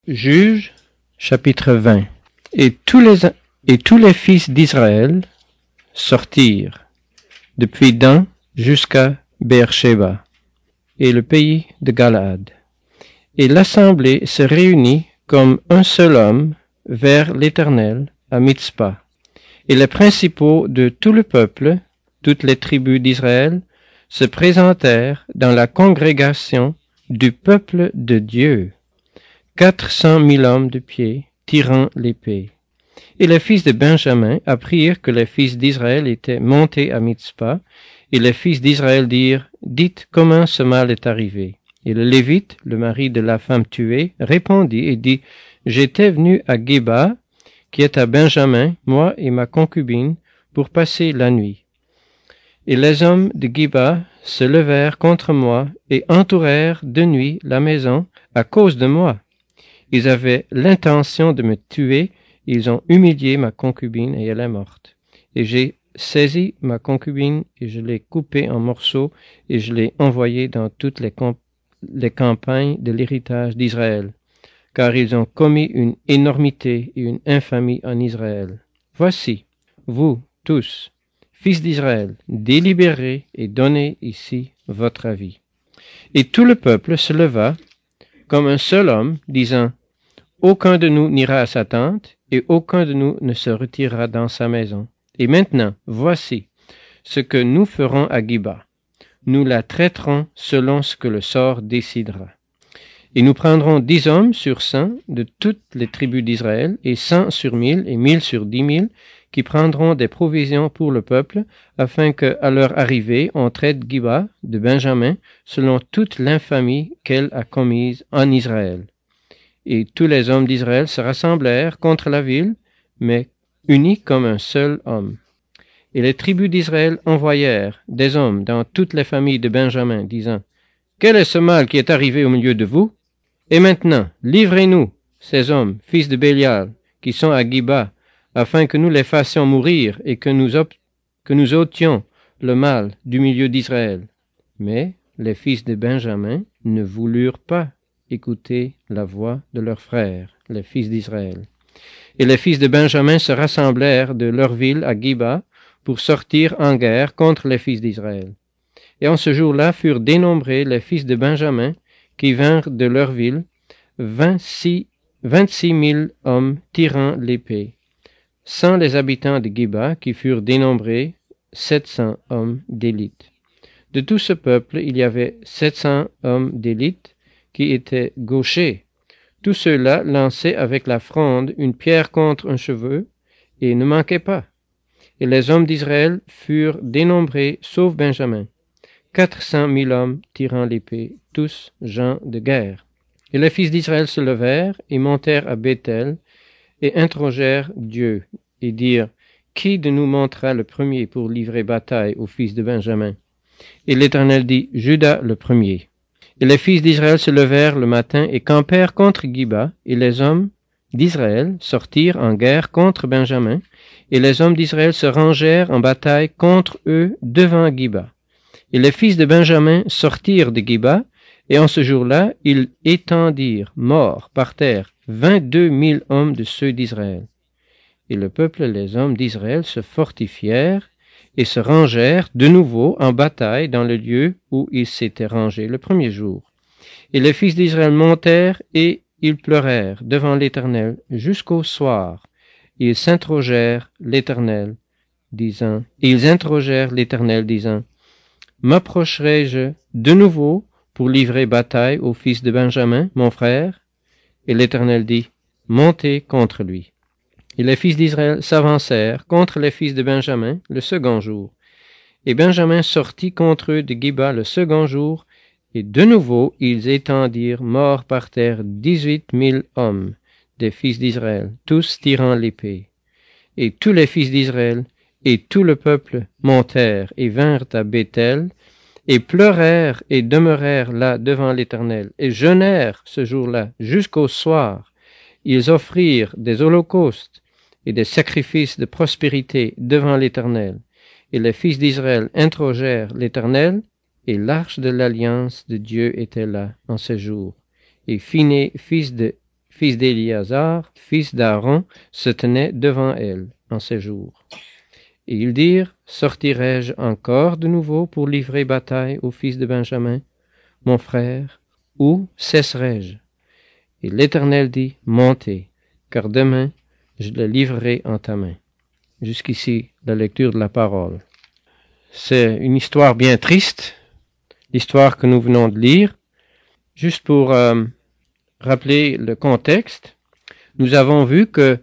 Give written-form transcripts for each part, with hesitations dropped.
Juges, chapitre 20. Et tous les fils d'Israël sortirent depuis Dan jusqu'à Beersheba et le pays de Galaad. Et l'assemblée se réunit comme un seul homme vers l'Éternel à Mitzpa. Et les principaux de tout le peuple, toutes les tribus d'Israël, se présentèrent dans la congrégation du peuple de Dieu, 400 000 hommes de pied, tirant l'épée. Et les fils de Benjamin apprirent que les fils d'Israël étaient montés à Mitzpa, et les fils d'Israël dirent, « Dites comment ce mal est arrivé. » Et le Lévite, le mari de la femme tuée, répondit et dit, « J'étais venu à Géba, qui est à Benjamin, moi et ma concubine, pour passer la nuit. Et les hommes de Géba se levèrent contre moi et entourèrent de nuit la maison à cause de moi. Ils avaient l'intention de me tuer, ils ont humilié ma concubine et elle est morte. Et j'ai saisi ma concubine et je l'ai coupée en morceaux et je l'ai envoyée dans toutes les campagnes de l'héritage d'Israël, car ils ont commis une énormité et une infamie en Israël. Voici, vous tous, fils d'Israël, délibérez et donnez ici votre avis. » Et tout le peuple se leva comme un seul homme, disant, « Aucun de nous n'ira à sa tente, et aucun de nous ne se retirera dans sa maison. Et maintenant, voici ce que nous ferons à Géba. Nous la traiterons selon ce que le sort décidera. Et nous prendrons 10 hommes sur 100 de toutes les tribus d'Israël, et 100 sur 1000 et 1000 sur 10 000, qui prendront des provisions pour le peuple, afin que, à leur arrivée, on traite Géba de Benjamin selon toute l'infamie qu'elle a commise en Israël. » Et tous les hommes d'Israël se rassemblèrent contre la ville, mais unis comme un seul homme. Et les tribus d'Israël envoyèrent des hommes dans toutes les familles de Benjamin, disant, « Quel est ce mal qui est arrivé au milieu de vous? Et maintenant, livrez-nous ces hommes, fils de Bélial, qui sont à Géba, afin que nous les fassions mourir et que nous ôtions le mal du milieu d'Israël. » Mais les fils de Benjamin ne voulurent pas écouter la voix de leurs frères, les fils d'Israël. Et les fils de Benjamin se rassemblèrent de leur ville à Géba pour sortir en guerre contre les fils d'Israël. Et en ce jour-là furent dénombrés les fils de Benjamin qui vinrent de leur ville, 26 000 hommes tirant l'épée, sans les habitants de Géba qui furent dénombrés 700 hommes d'élite. De tout ce peuple, il y avait 700 hommes d'élite qui étaient gauchers. Tous ceux-là lançaient avec la fronde une pierre contre un cheveu et ne manquaient pas. Et les hommes d'Israël furent dénombrés, sauf Benjamin, 400 000 hommes tirant l'épée, tous gens de guerre. Et les fils d'Israël se levèrent et montèrent à Béthel et interrogèrent Dieu et dirent, « Qui de nous montera le premier pour livrer bataille aux fils de Benjamin? » Et l'Éternel dit, « Juda le premier. » Et les fils d'Israël se levèrent le matin et campèrent contre Géba, et les hommes d'Israël sortirent en guerre contre Benjamin, et les hommes d'Israël se rangèrent en bataille contre eux devant Géba. Et les fils de Benjamin sortirent de Géba, et en ce jour-là, ils étendirent, morts par terre, 22 000 hommes de ceux d'Israël. Et le peuple et les hommes d'Israël se fortifièrent, et se rangèrent de nouveau en bataille dans le lieu où ils s'étaient rangés le premier jour. Et les fils d'Israël montèrent et ils pleurèrent devant l'Éternel jusqu'au soir. Ils interrogèrent l'Éternel, disant, « M'approcherai-je de nouveau pour livrer bataille au fils de Benjamin, mon frère? » Et l'Éternel dit, « Montez contre lui. » Et les fils d'Israël s'avancèrent contre les fils de Benjamin le second jour. Et Benjamin sortit contre eux de Géba le second jour, et de nouveau ils étendirent morts par terre 18 000 hommes des fils d'Israël, tous tirant l'épée. Et tous les fils d'Israël et tout le peuple montèrent et vinrent à Béthel, et pleurèrent et demeurèrent là devant l'Éternel, et jeûnèrent ce jour-là jusqu'au soir. Ils offrirent des holocaustes et des sacrifices de prospérité devant l'Éternel. Et les fils d'Israël interrogèrent l'Éternel, et l'arche de l'alliance de Dieu était là en ce jour. Et Phiné, fils fils d'Éléazar, fils d'Aaron, se tenait devant elle en ces jours. Et ils dirent, sortirai-je encore de nouveau pour livrer bataille au fils de Benjamin, mon frère, ou cesserai-je? Et l'Éternel dit, montez, car demain je le livrerai en ta main. Jusqu'ici, la lecture de la parole. C'est une histoire bien triste, l'histoire que nous venons de lire. Juste pour rappeler le contexte, nous avons vu que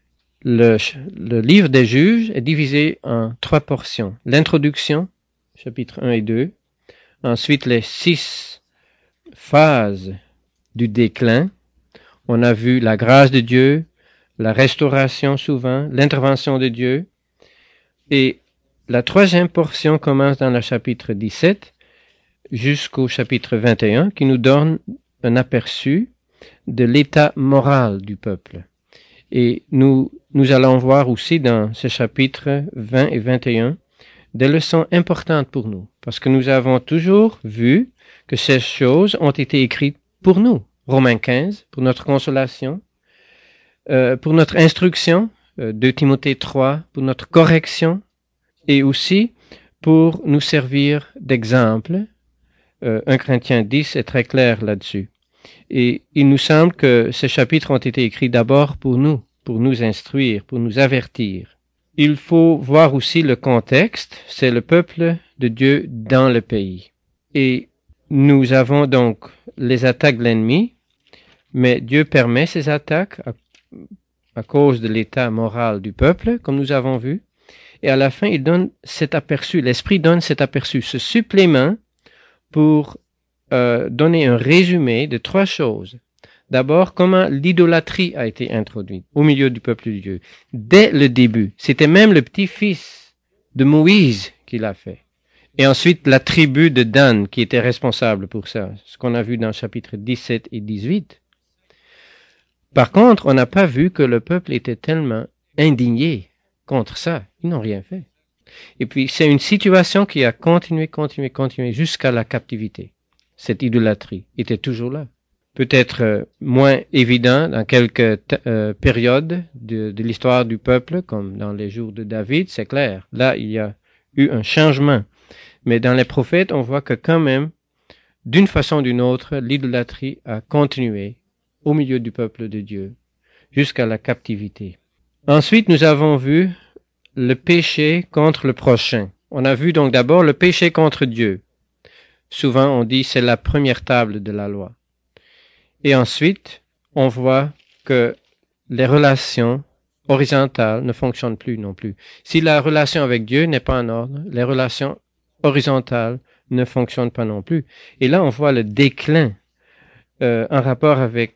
le livre des Juges est divisé en 3 portions. L'introduction, chapitres 1 et 2. Ensuite, les 6 phases du déclin. On a vu la grâce de Dieu, la restauration souvent, l'intervention de Dieu. Et la 3e portion commence dans le chapitre 17 jusqu'au chapitre 21 qui nous donne un aperçu de l'état moral du peuple. Et nous allons voir aussi dans ce chapitre 20 et 21 des leçons importantes pour nous, parce que nous avons toujours vu que ces choses ont été écrites pour nous. Romains 15, pour notre consolation, pour notre instruction, 2 Timothée 3, pour notre correction, et aussi pour nous servir d'exemple. 1 Corinthiens 10 est très clair là-dessus. Et il nous semble que ces chapitres ont été écrits d'abord pour nous instruire, pour nous avertir. Il faut voir aussi le contexte, c'est le peuple de Dieu dans le pays. Et nous avons donc les attaques de l'ennemi, mais Dieu permet ces attaques à cause de l'état moral du peuple, comme nous avons vu. Et à la fin, il donne cet aperçu, l'Esprit donne cet aperçu, ce supplément pour donner un résumé de 3 choses. D'abord, comment l'idolâtrie a été introduite au milieu du peuple de Dieu. Dès le début, c'était même le petit-fils de Moïse qui l'a fait. Et ensuite, la tribu de Dan qui était responsable pour ça, ce qu'on a vu dans chapitres 17 et 18. Par contre, on n'a pas vu que le peuple était tellement indigné contre ça. Ils n'ont rien fait. Et puis, c'est une situation qui a continué jusqu'à la captivité. Cette idolâtrie était toujours là. Peut-être moins évident dans quelques périodes de l'histoire du peuple, comme dans les jours de David, c'est clair. Là, il y a eu un changement. Mais dans les prophètes, on voit que quand même, d'une façon ou d'une autre, l'idolâtrie a continué au milieu du peuple de Dieu, jusqu'à la captivité. Ensuite, nous avons vu le péché contre le prochain. On a vu donc d'abord le péché contre Dieu. Souvent, on dit c'est la première table de la loi. Et ensuite, on voit que les relations horizontales ne fonctionnent plus non plus. Si la relation avec Dieu n'est pas en ordre, les relations horizontales ne fonctionnent pas non plus. Et là, on voit le déclin en rapport avec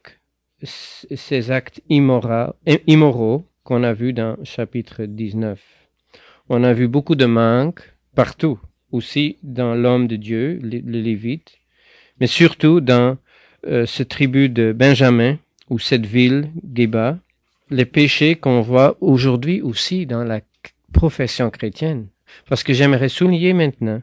ces actes immoraux qu'on a vus dans chapitre 19. On a vu beaucoup de manques partout, aussi dans l'homme de Dieu, le Lévite, mais surtout dans cette tribu de Benjamin, ou cette ville, Géba, les péchés qu'on voit aujourd'hui aussi dans la profession chrétienne. Parce que j'aimerais souligner maintenant,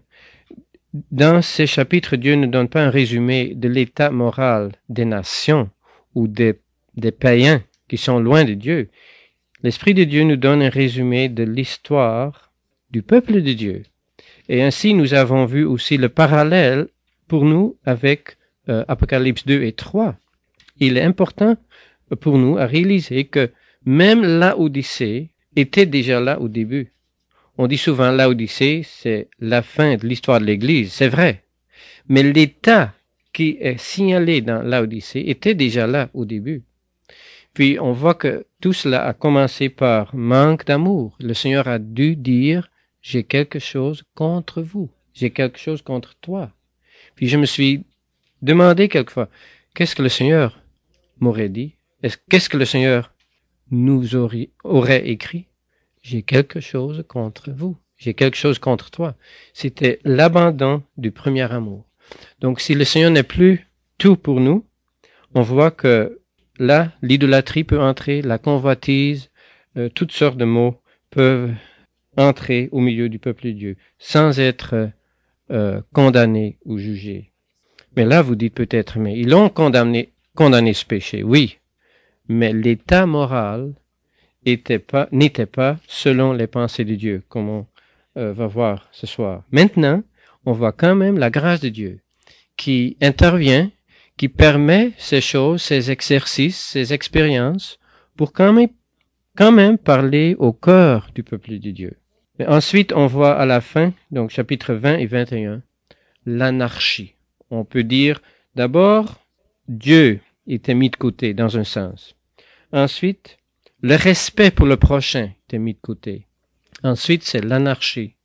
dans ces chapitres, Dieu ne donne pas un résumé de l'état moral des nations ou des païens qui sont loin de Dieu. L'Esprit de Dieu nous donne un résumé de l'histoire du peuple de Dieu. Et ainsi, nous avons vu aussi le parallèle pour nous avec Apocalypse 2 et 3. Il est important pour nous à réaliser que même Laodicée était déjà là au début. On dit souvent Laodicée, c'est la fin de l'histoire de l'Église, c'est vrai. Mais l'état qui est signalé dans Laodicée était déjà là au début. Puis on voit que tout cela a commencé par manque d'amour. Le Seigneur a dû dire, j'ai quelque chose contre vous, j'ai quelque chose contre toi. Puis je me suis demandé quelquefois, qu'est-ce que le Seigneur m'aurait dit? Qu'est-ce que le Seigneur nous aurait écrit? J'ai quelque chose contre vous. J'ai quelque chose contre toi. C'était l'abandon du premier amour. Donc, si le Seigneur n'est plus tout pour nous, on voit que là, l'idolâtrie peut entrer, la convoitise, toutes sortes de maux peuvent entrer au milieu du peuple de Dieu, sans être condamnés ou jugés. Mais là, vous dites peut-être, mais ils ont condamné ce péché, oui. mais l'état moral n'était pas selon les pensées de Dieu, comme on va voir ce soir. Maintenant, on voit quand même la grâce de Dieu qui intervient, qui permet ces choses, ces exercices, ces expériences, pour quand même parler au cœur du peuple de Dieu. Mais ensuite, on voit à la fin, donc chapitre 20 et 21, l'anarchie. On peut dire, d'abord, Dieu était mis de côté dans un sens. Ensuite, le respect pour le prochain était mis de côté. Ensuite, c'est l'anarchie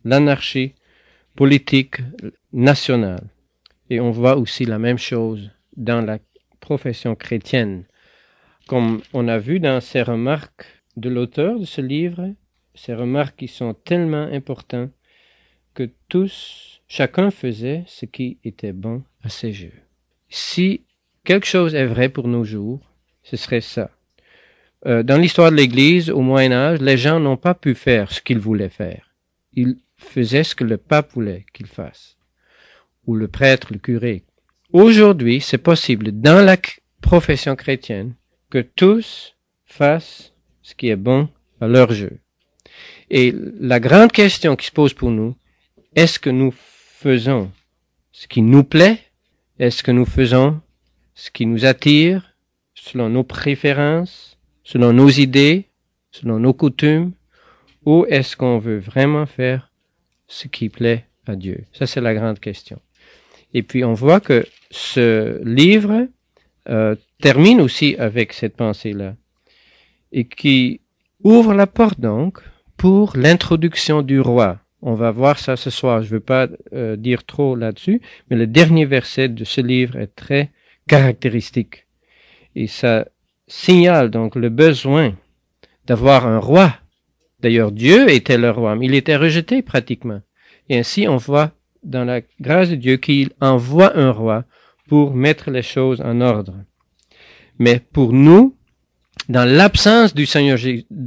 politique nationale. Et on voit aussi la même chose dans la profession chrétienne. Comme on a vu dans ces remarques de l'auteur de ce livre, ces remarques qui sont tellement importantes que chacun faisait ce qui était bon à ses yeux. Si quelque chose est vrai pour nos jours, ce serait ça. Dans l'histoire de l'Église, au Moyen Âge, les gens n'ont pas pu faire ce qu'ils voulaient faire. Ils faisaient ce que le pape voulait qu'ils fassent, ou le prêtre, le curé. Aujourd'hui, c'est possible, dans la profession chrétienne, que tous fassent ce qui est bon à leur jeu. Et la grande question qui se pose pour nous, est-ce que nous faisons ce qui nous plaît? Est-ce que nous faisons ce qui nous attire, selon nos préférences, selon nos idées, selon nos coutumes, ou est-ce qu'on veut vraiment faire ce qui plaît à Dieu? Ça, c'est la grande question. Et puis, on voit que ce livre termine aussi avec cette pensée-là, et qui ouvre la porte donc pour l'introduction du roi. On va voir ça ce soir, je ne veux pas dire trop là-dessus, mais le dernier verset de ce livre est très caractéristique. Et ça signale donc le besoin d'avoir un roi. D'ailleurs, Dieu était le roi, mais il était rejeté pratiquement. Et ainsi, on voit dans la grâce de Dieu qu'il envoie un roi pour mettre les choses en ordre. Mais pour nous, dans l'absence du Seigneur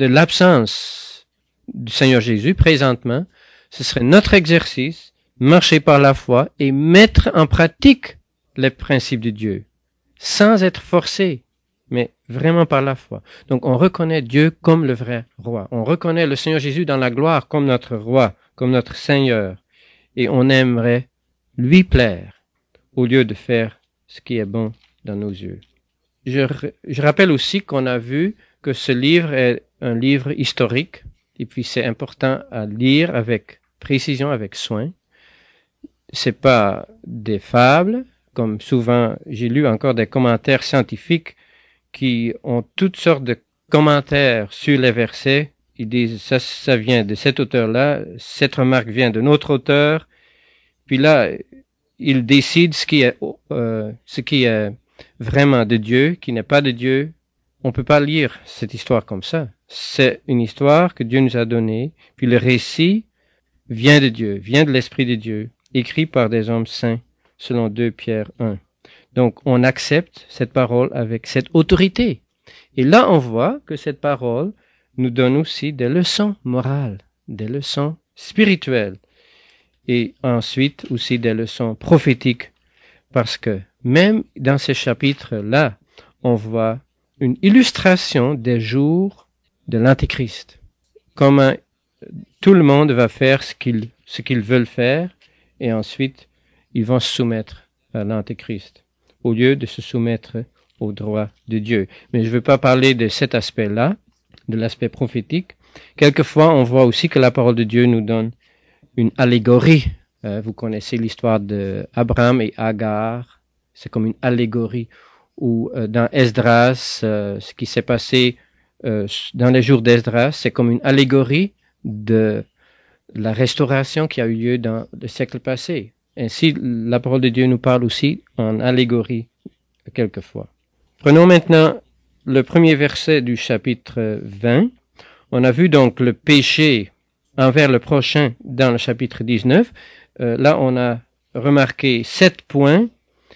Jésus présentement, ce serait notre exercice, marcher par la foi et mettre en pratique les principes de Dieu, sans être forcé, mais vraiment par la foi. Donc on reconnaît Dieu comme le vrai roi. On reconnaît le Seigneur Jésus dans la gloire comme notre roi, comme notre Seigneur. Et on aimerait lui plaire au lieu de faire ce qui est bon dans nos yeux. Je rappelle aussi qu'on a vu que ce livre est un livre historique, et puis c'est important à lire avec précision, avec soin. C'est pas des fables, comme souvent j'ai lu encore des commentaires scientifiques qui ont toutes sortes de commentaires sur les versets. Ils disent ça vient de cet auteur-là, cette remarque vient d'un autre auteur. Puis là, ils décident ce qui est vraiment de Dieu, qui n'est pas de Dieu. On peut pas lire cette histoire comme ça. C'est une histoire que Dieu nous a donnée, puis le récit vient de Dieu, vient de l'Esprit de Dieu, écrit par des hommes saints, selon 2 Pierre 1. Donc, on accepte cette parole avec cette autorité. Et là, on voit que cette parole nous donne aussi des leçons morales, des leçons spirituelles, et ensuite aussi des leçons prophétiques, parce que même dans ces chapitres-là, on voit une illustration des jours de l'Antéchrist. Comment tout le monde va faire ce qu'ils veulent faire, et ensuite, ils vont se soumettre à l'Antéchrist, au lieu de se soumettre au droit de Dieu. Mais je ne veux pas parler de cet aspect-là, de l'aspect prophétique. Quelquefois, on voit aussi que la parole de Dieu nous donne une allégorie. Vous connaissez l'histoire d'Abraham et Agar. C'est comme une allégorie. Ou dans Esdras, ce qui s'est passé dans les jours d'Esdras, c'est comme une allégorie de la restauration qui a eu lieu dans le siècle passé. Ainsi, la parole de Dieu nous parle aussi en allégorie quelquefois. Prenons maintenant le premier verset du chapitre 20. On a vu donc le péché envers le prochain dans le chapitre 19. Là, on a remarqué 7 points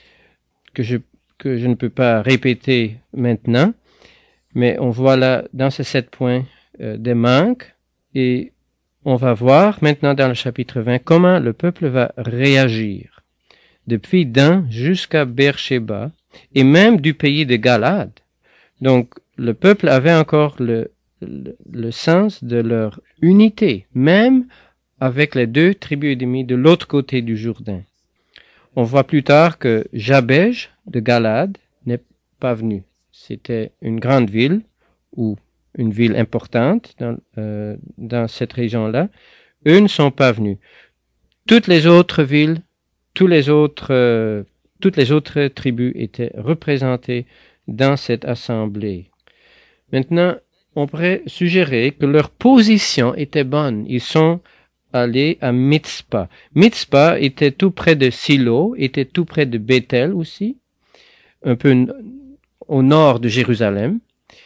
que je ne peux pas répéter maintenant, mais on voit là, dans ces 7 points, des manques, et on va voir maintenant dans le chapitre 20 comment le peuple va réagir. Depuis Dan jusqu'à Beersheba, et même du pays de Galade, Donc, le peuple avait encore le sens de leur unité, même avec les 2 tribus ennemies de l'autre côté du Jourdain. On voit plus tard que Jabège de Galade n'est pas venu. C'était une grande ville, ou une ville importante dans cette région-là. Eux ne sont pas venus. Toutes les autres villes, toutes les autres tribus étaient représentées dans cette assemblée. Maintenant, on pourrait suggérer que leur position était bonne. Ils sont allés à Mitzpah. Mitzpah était tout près de Silo, était tout près de Bethel aussi, un peu au nord de Jérusalem.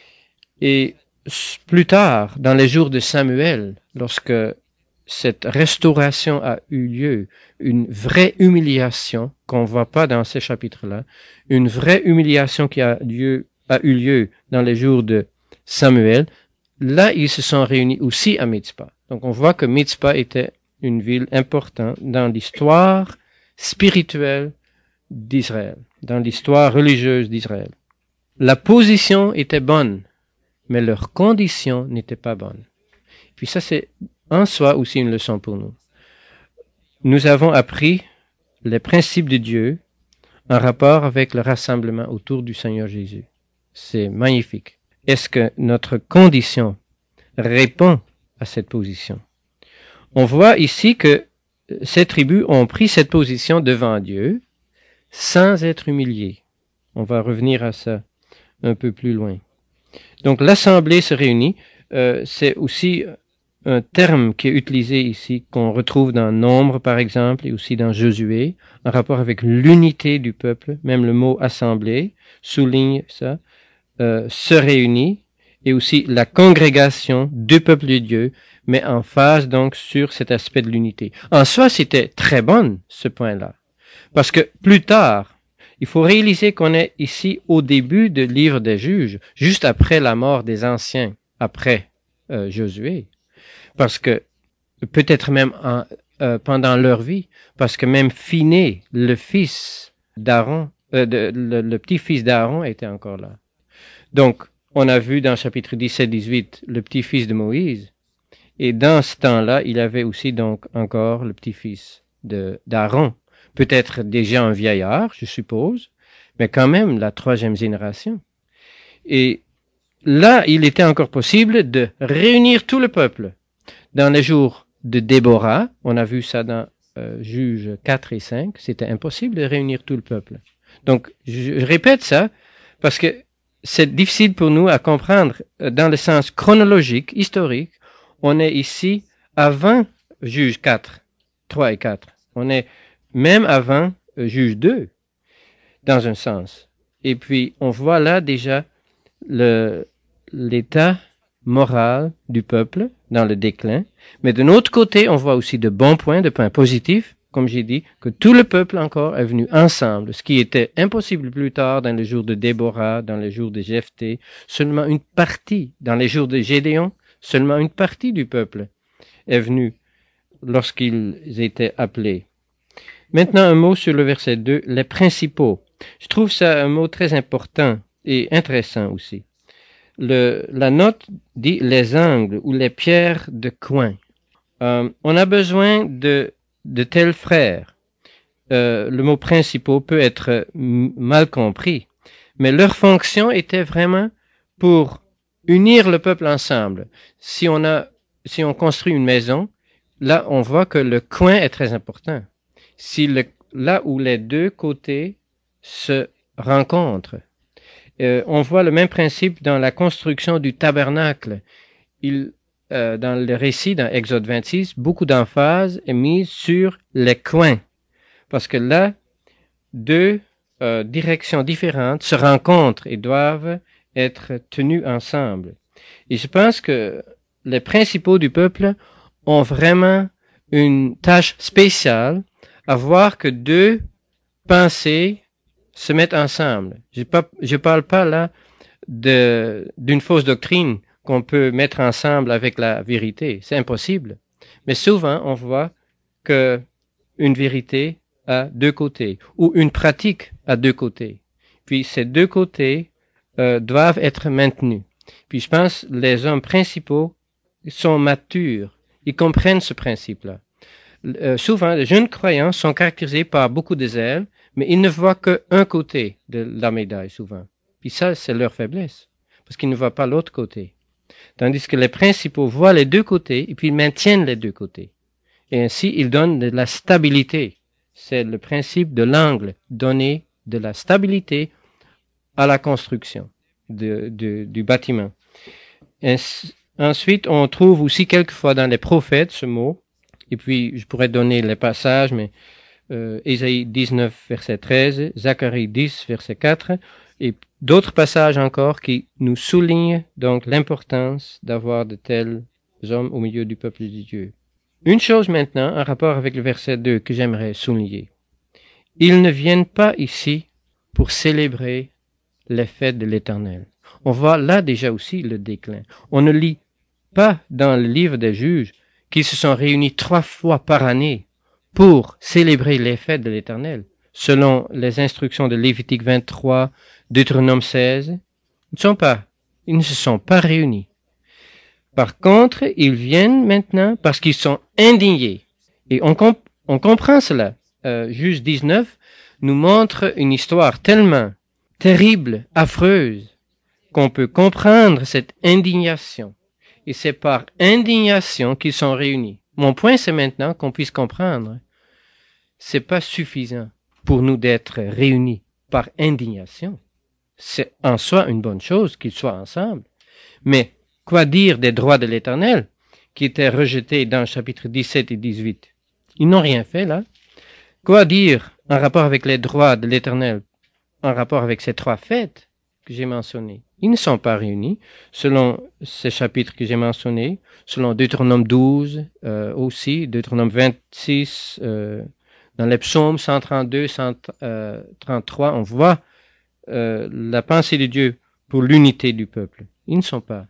Et plus tard, dans les jours de Samuel, lorsque cette restauration a eu lieu, une vraie humiliation qu'on ne voit pas dans ces chapitres-là, une vraie humiliation qui a eu lieu dans les jours de Samuel, là, ils se sont réunis aussi à Mitzpah. Donc, on voit que Mitzpah était une ville importante dans l'histoire spirituelle d'Israël, dans l'histoire religieuse d'Israël. La position était bonne, mais leurs conditions n'étaient pas bonnes. Puis ça, c'est en soi aussi une leçon pour nous. Nous avons appris les principes de Dieu en rapport avec le rassemblement autour du Seigneur Jésus. C'est magnifique. Est-ce que notre condition répond à cette position? On voit ici que ces tribus ont pris cette position devant Dieu sans être humiliées. On va revenir à ça un peu plus loin. Donc l'assemblée se réunit. C'est aussi un terme qui est utilisé ici, qu'on retrouve dans Nombre par exemple, et aussi dans Josué, en rapport avec l'unité du peuple. Même le mot assemblée souligne ça. Se réunit, et aussi la congrégation du peuple de Dieu, mais en phase donc sur cet aspect de l'unité. En soi, c'était très bon ce point-là, parce que plus tard, il faut réaliser qu'on est ici au début du livre des Juges, juste après la mort des anciens, après Josué, parce que peut-être même pendant leur vie, parce que même Phiné, le fils d'Aaron, le petit-fils d'Aaron était encore là. Donc, on a vu dans chapitre 17-18 le petit-fils de Moïse, et dans ce temps-là, il avait aussi donc encore le petit-fils d'Aaron, peut-être déjà un vieillard, je suppose, mais quand même la 3e génération. Et là, il était encore possible de réunir tout le peuple. Dans les jours de Déborah, on a vu ça dans Juges 4 et 5, c'était impossible de réunir tout le peuple. Donc, je répète ça, parce que c'est difficile pour nous à comprendre dans le sens chronologique, historique. On est ici avant Juge 4, 3 et 4. On est même avant Juge 2, dans un sens. Et puis, on voit là déjà l'état moral du peuple dans le déclin. Mais de l'autre côté, on voit aussi de bons points, de points positifs, comme j'ai dit, que tout le peuple encore est venu ensemble, ce qui était impossible plus tard dans les jours de Déborah, dans les jours de Jephthé, seulement une partie, dans les jours de Gédéon, seulement une partie du peuple est venue lorsqu'ils étaient appelés. Maintenant, un mot sur le verset 2, les principaux. Je trouve ça un mot très important et intéressant aussi. La note dit les angles ou les pierres de coin. On a besoin de tels frères. Le mot principaux peut être mal compris, mais leur fonction était vraiment pour unir le peuple ensemble. Si on construit une maison, là on voit que le coin est très important. Là où les 2 côtés se rencontrent. On voit le même principe dans la construction du tabernacle. Dans le récit, dans Exode 26, beaucoup d'emphase est mise sur les coins. Parce que là, 2 directions différentes se rencontrent et doivent être tenues ensemble. Et je pense que les principaux du peuple ont vraiment une tâche spéciale à voir que 2 pensées se mettent ensemble. Je parle pas là d'une fausse doctrine qu'on peut mettre ensemble avec la vérité. C'est impossible. Mais souvent, on voit que une vérité a 2 côtés, ou une pratique a 2 côtés. Puis ces 2 côtés doivent être maintenus. Puis je pense les hommes principaux sont matures, ils comprennent ce principe-là. Souvent, les jeunes croyants sont caractérisés par beaucoup de zèle, mais ils ne voient qu'un côté de la médaille souvent. Puis ça, c'est leur faiblesse, parce qu'ils ne voient pas l'autre côté. Tandis que les principaux voient les deux côtés et puis ils maintiennent les deux côtés. Et ainsi, ils donnent de la stabilité. C'est le principe de l'angle, donner de la stabilité à la construction du bâtiment. Ensuite, on trouve aussi quelquefois dans les prophètes ce mot, et puis je pourrais donner les passages, mais Ésaïe 19, verset 13, Zacharie 10, verset 4, et d'autres passages encore qui nous soulignent donc l'importance d'avoir de tels hommes au milieu du peuple de Dieu. Une chose maintenant en rapport avec le verset 2 que j'aimerais souligner. Ils ne viennent pas ici pour célébrer les fêtes de l'Éternel. On voit là déjà aussi le déclin. On ne lit pas dans le livre des juges qu'ils se sont réunis 3 fois par année pour célébrer les fêtes de l'Éternel, selon les instructions de Lévitique 23, Deutéronome 16. Ils ne se sont pas réunis. Par contre, ils viennent maintenant parce qu'ils sont indignés. Et on comprend cela. Juge 19 nous montre une histoire tellement terrible, affreuse, qu'on peut comprendre cette indignation. Et c'est par indignation qu'ils sont réunis. Mon point, c'est maintenant qu'on puisse comprendre. C'est pas suffisant pour nous d'être réunis par indignation. C'est en soi une bonne chose qu'ils soient ensemble. Mais quoi dire des droits de l'Éternel qui étaient rejetés dans le chapitre 17 et 18? Ils n'ont rien fait là. Quoi dire en rapport avec les droits de l'Éternel, en rapport avec ces 3 fêtes que j'ai mentionnées? Ils ne sont pas réunis selon ces chapitres que j'ai mentionnés, selon Deutéronome 12 aussi, Deutéronome 26, dans les psaumes 132, 133, on voit la pensée de Dieu pour l'unité du peuple. Ils ne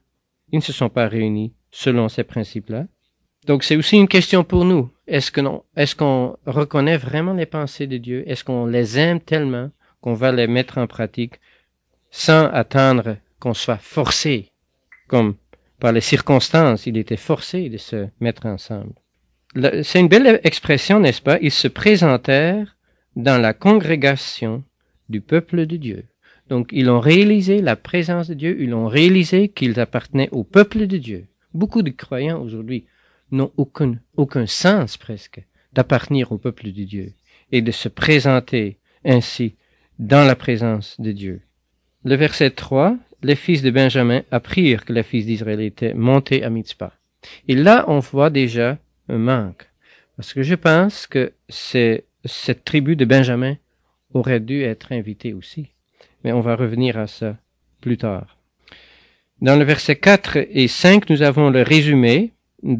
se sont pas réunis selon ces principes-là. Donc c'est aussi une question pour nous. Est-ce qu'on reconnaît vraiment les pensées de Dieu? Est-ce qu'on les aime tellement qu'on va les mettre en pratique sans attendre qu'on soit forcé, comme par les circonstances, il était forcé de se mettre ensemble. C'est une belle expression, n'est-ce pas? Ils se présentèrent dans la congrégation du peuple de Dieu. Donc, ils ont réalisé la présence de Dieu, ils ont réalisé qu'ils appartenaient au peuple de Dieu. Beaucoup de croyants aujourd'hui n'ont aucun sens presque d'appartenir au peuple de Dieu et de se présenter ainsi dans la présence de Dieu. Le verset 3, les fils de Benjamin apprirent que les fils d'Israël étaient montés à Mitzpah. Et là, on voit déjà un manque. Parce que je pense que cette tribu de Benjamin aurait dû être invitée aussi. Mais on va revenir à ça plus tard. Dans le verset 4 et 5, nous avons le résumé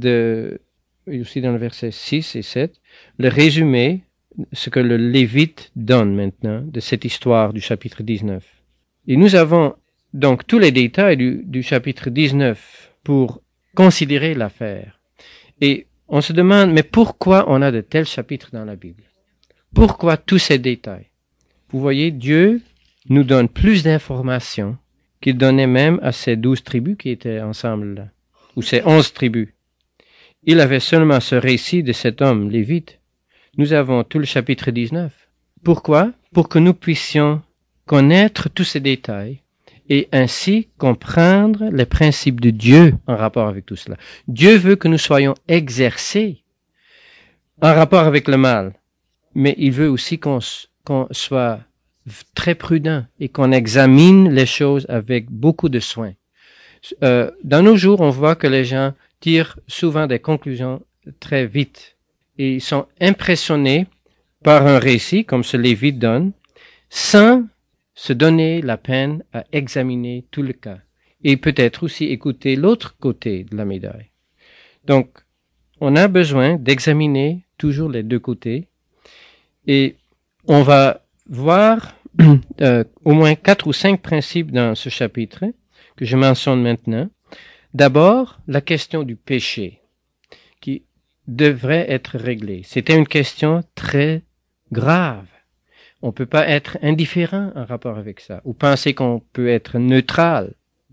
et aussi dans le verset 6 et 7, le résumé, ce que le Lévite donne maintenant de cette histoire du chapitre 19. Et nous avons donc tous les détails du chapitre 19 pour considérer l'affaire. Et on se demande, mais pourquoi on a de tels chapitres dans la Bible? Pourquoi tous ces détails? Vous voyez, Dieu nous donne plus d'informations qu'il donnait même à ces 12 tribus qui étaient ensemble là, ou ces 11 tribus. Il avait seulement ce récit de cet homme, Lévite. Nous avons tout le chapitre 19. Pourquoi? Pour que nous puissions connaître tous ces détails et ainsi comprendre les principes de Dieu en rapport avec tout cela. Dieu veut que nous soyons exercés en rapport avec le mal, mais il veut aussi qu'on soit très prudent et qu'on examine les choses avec beaucoup de soin. Dans nos jours, on voit que les gens tirent souvent des conclusions très vite et ils sont impressionnés par un récit comme ce Lévite donne, sans se donner la peine à examiner tout le cas et peut-être aussi écouter l'autre côté de la médaille. Donc, on a besoin d'examiner toujours les deux côtés et on va voir au moins 4 ou 5 principes dans ce chapitre que je mentionne maintenant. D'abord, la question du péché qui devrait être réglée. C'était une question très grave On peut pas être indifférent en rapport avec ça, ou penser qu'on peut être neutre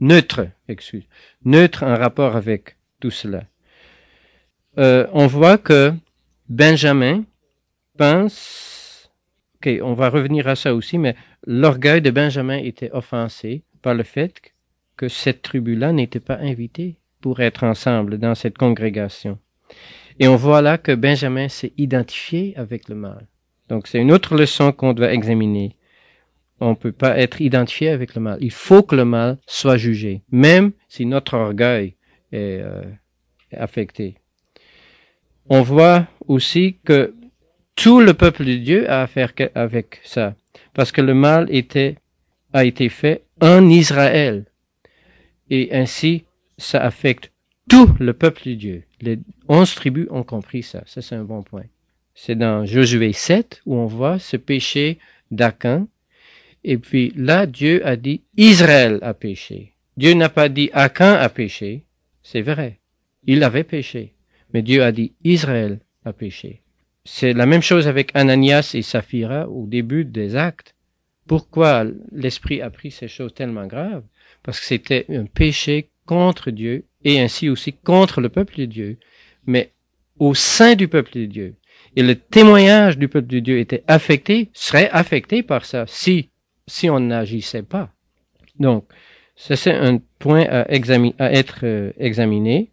en rapport avec tout cela. On voit que Benjamin pense, ok, on va revenir à ça aussi, mais l'orgueil de Benjamin était offensé par le fait que cette tribu-là n'était pas invitée pour être ensemble dans cette congrégation. Et on voit là que Benjamin s'est identifié avec le mal. Donc c'est une autre leçon qu'on doit examiner. On ne peut pas être identifié avec le mal. Il faut que le mal soit jugé, même si notre orgueil est affecté. On voit aussi que tout le peuple de Dieu a affaire avec ça, parce que le mal a été fait en Israël. Et ainsi, ça affecte tout le peuple de Dieu. Les 11 tribus ont compris ça. Ça, c'est un bon point. C'est dans Josué 7 où on voit ce péché d'Achan. Et puis là, Dieu a dit Israël a péché. Dieu n'a pas dit Achan a péché. C'est vrai. Il avait péché. Mais Dieu a dit Israël a péché. C'est la même chose avec Ananias et Saphira au début des Actes. Pourquoi l'Esprit a pris ces choses tellement graves? Parce que c'était un péché contre Dieu et ainsi aussi contre le peuple de Dieu, mais au sein du peuple de Dieu. Et le témoignage du peuple de Dieu serait affecté par ça si on n'agissait pas. Donc, ça c'est un point à être examiné,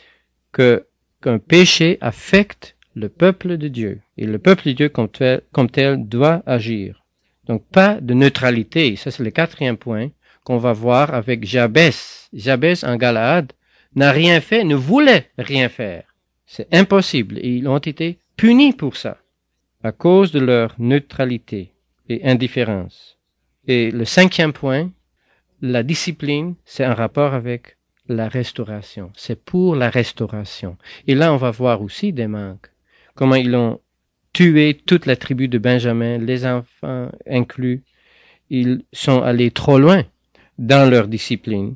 qu'un péché affecte le peuple de Dieu. Et le peuple de Dieu comme tel doit agir. Donc, pas de neutralité. Ça, c'est le 4e point qu'on va voir avec Jabès. Jabès en Galaad n'a rien fait, ne voulait rien faire. C'est impossible. Et ils ont été punis pour ça, à cause de leur neutralité et indifférence. Et le 5e point, la discipline, c'est en rapport avec la restauration. C'est pour la restauration. Et là, on va voir aussi des manques. Comment ils ont tué toute la tribu de Benjamin, les enfants inclus. Ils sont allés trop loin dans leur discipline.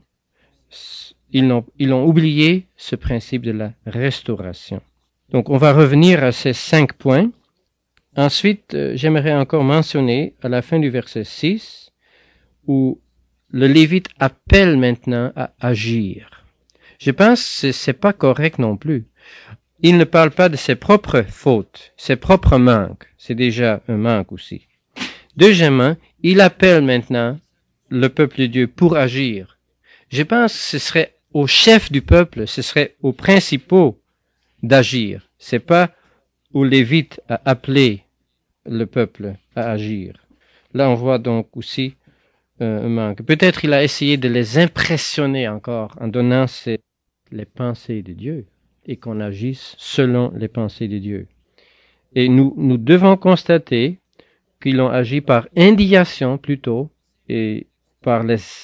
Ils ont oublié ce principe de la restauration. Donc, on va revenir à ces 5 points. Ensuite, j'aimerais encore mentionner à la fin du verset 6, où le Lévite appelle maintenant à agir. Je pense que c'est pas correct non plus. Il ne parle pas de ses propres fautes, ses propres manques. C'est déjà un manque aussi. Deuxièmement, il appelle maintenant le peuple de Dieu pour agir. Je pense que ce serait aux chefs du peuple, ce serait aux principaux d'agir. C'est pas aux Lévites à appeler le peuple à agir. Là, on voit donc aussi un manque. Peut-être il a essayé de les impressionner encore en donnant les pensées de Dieu et qu'on agisse selon les pensées de Dieu. Et nous devons constater qu'ils ont agi par indignation plutôt et par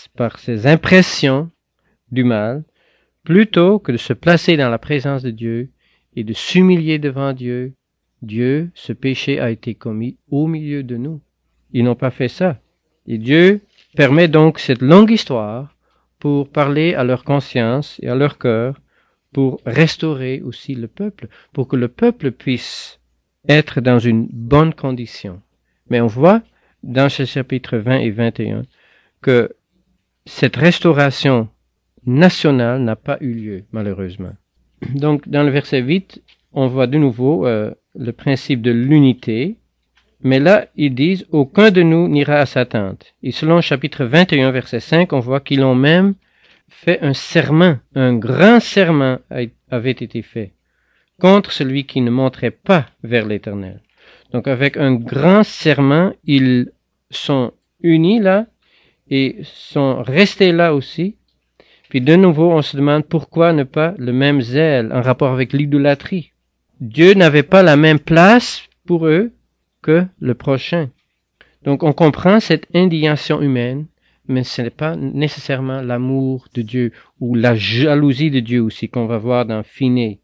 ces impressions du mal, plutôt que de se placer dans la présence de Dieu et de s'humilier devant Dieu. Dieu, ce péché a été commis au milieu de nous. Ils n'ont pas fait ça. Et Dieu permet donc cette longue histoire pour parler à leur conscience et à leur cœur, pour restaurer aussi le peuple, pour que le peuple puisse être dans une bonne condition. Mais on voit dans ce chapitre 20 et 21 que cette restauration nationale n'a pas eu lieu, malheureusement. Donc, dans le verset 8, on voit de nouveau le principe de l'unité, mais là, ils disent « Aucun de nous n'ira à sa tente ». Et selon chapitre 21, verset 5, on voit qu'ils ont même fait un serment, un grand serment avait été fait contre celui qui ne monterait pas vers l'Éternel. Donc, avec un grand serment, ils sont unis là et sont restés là aussi. Puis de nouveau, on se demande pourquoi ne pas le même zèle en rapport avec l'idolâtrie. Dieu n'avait pas la même place pour eux que le prochain. Donc on comprend cette indignation humaine, mais ce n'est pas nécessairement l'amour de Dieu ou la jalousie de Dieu aussi qu'on va voir dans Finnée.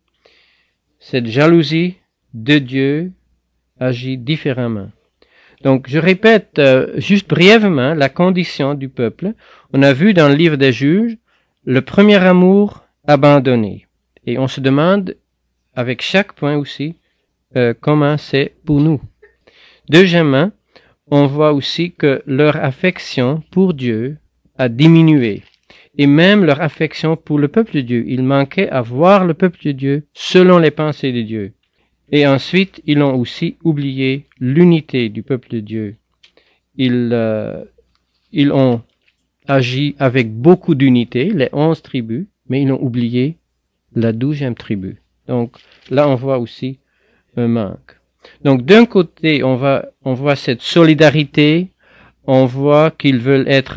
Cette jalousie de Dieu agit différemment. Donc je répète juste brièvement la condition du peuple. On a vu dans le livre des Juges le premier amour abandonné. Et on se demande, avec chaque point aussi, comment c'est pour nous. Deuxièmement, on voit aussi que leur affection pour Dieu a diminué. Et même leur affection pour le peuple de Dieu. Ils manquaient à voir le peuple de Dieu selon les pensées de Dieu. Et ensuite, ils ont aussi oublié l'unité du peuple de Dieu. Ils ont agi avec beaucoup d'unité, les 11 tribus, mais ils ont oublié la 12e tribu. Donc là, on voit aussi un manque. Donc d'un côté, on voit cette solidarité, on voit qu'ils veulent être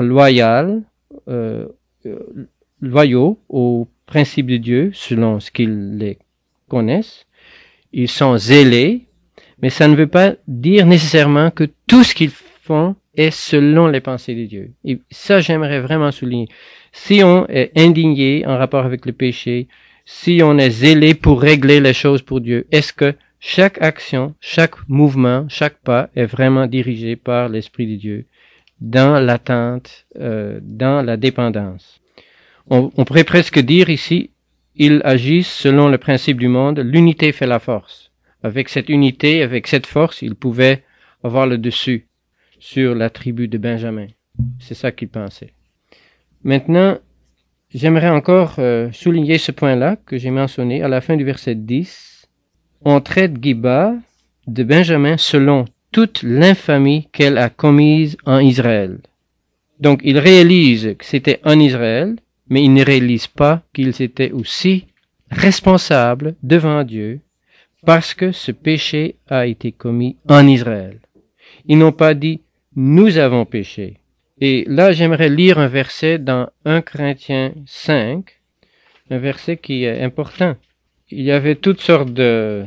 loyaux aux principes de Dieu selon ce qu'ils les connaissent. Ils sont zélés, mais ça ne veut pas dire nécessairement que tout ce qu'ils font est selon les pensées de Dieu. Et ça, j'aimerais vraiment souligner. Si on est indigné en rapport avec le péché, si on est zélé pour régler les choses pour Dieu, est-ce que chaque action, chaque mouvement, chaque pas est vraiment dirigé par l'Esprit de Dieu dans l'attente, dans la dépendance? On pourrait presque dire ici, ils agissent selon le principe du monde, l'unité fait la force. Avec cette unité, avec cette force, ils pouvaient avoir le dessus sur la tribu de Benjamin. C'est ça qu'ils pensaient. Maintenant, j'aimerais encore souligner ce point-là que j'ai mentionné à la fin du verset 10. On traite Giba de Benjamin selon toute l'infamie qu'elle a commise en Israël. Donc, ils réalisent que c'était en Israël, mais ils ne réalisent pas qu'ils étaient aussi responsables devant Dieu parce que ce péché a été commis en Israël. Ils n'ont pas dit « nous avons péché ». Et là, j'aimerais lire un verset dans 1 Corinthiens 5, un verset qui est important. Il y avait toutes sortes de